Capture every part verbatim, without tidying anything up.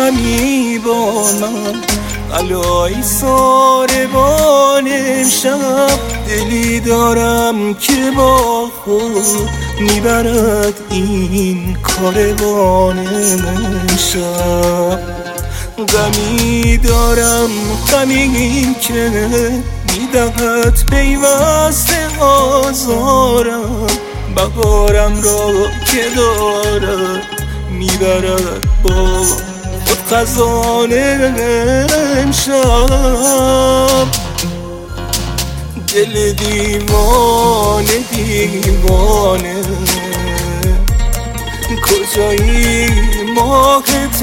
همی با من علای ساربان امشب. دلی دارم که با خود میبرد این کاروان امشب. غمی دارم غمی که میدهد پیوسته آزارم. بهارم را که دارد میبرد با خود خزان امشب. دل دیوانه دیوانه کجایی ماه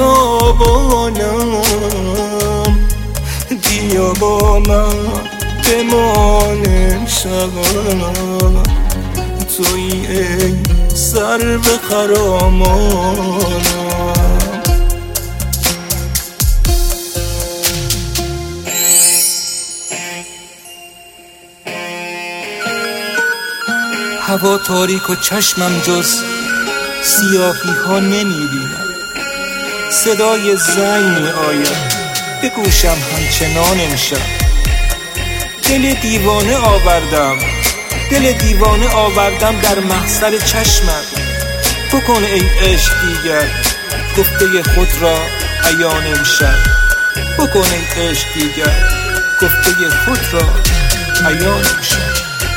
تابانم. بیا با من بمان امشب. تویی ای سرو خرامانم. هوا تاریک و چشمم جز سیاهی ها نمی بینم. صدای زنگ می آید به گوشم همچنان امشب. دل دیوانه آوردم دل دیوانه آوردم در محضر چشمم. بکن ای عشق دیگر گفته خود را عیان امشب. بکن ای عشق دیگر گفته خود را عیان امشب.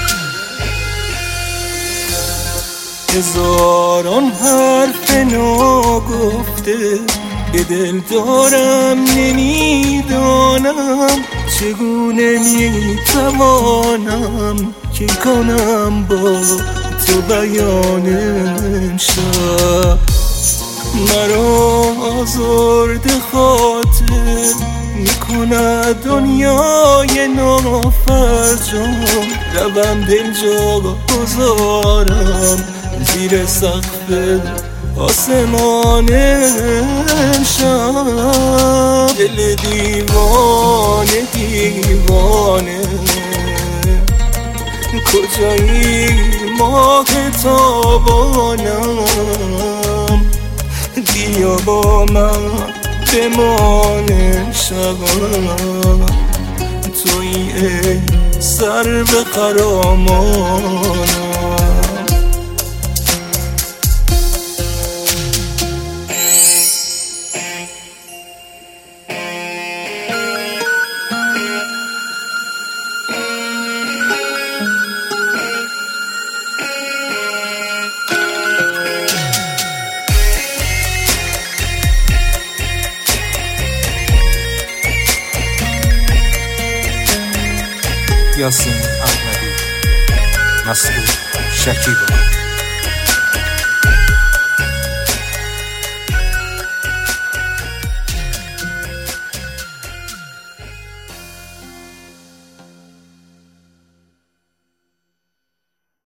هزاران حرف ناگفته به دل دارم نمیدانم. چگونه میتوانم که کنم با تو بیان امشب. مرا آزرد خاطر میکند دنیای نافرجام. روم دل جا گذارم زیر سقف آسمان امشب. دل دیوانه دیوانه کجایی ماه تابانم. بیا با من بمان امشب. تویی ای سرو خرامانم. یاسین احمدی، مسعود شکیبا.